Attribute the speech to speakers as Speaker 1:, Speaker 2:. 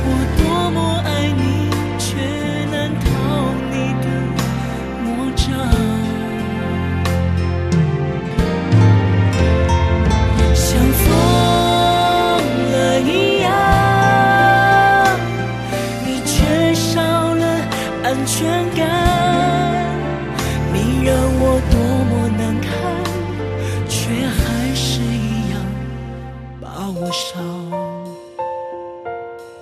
Speaker 1: 我多么爱你，却难逃你的魔掌。像疯了一样，你缺少了安全感，你让我多么难堪，却还是一样把我伤。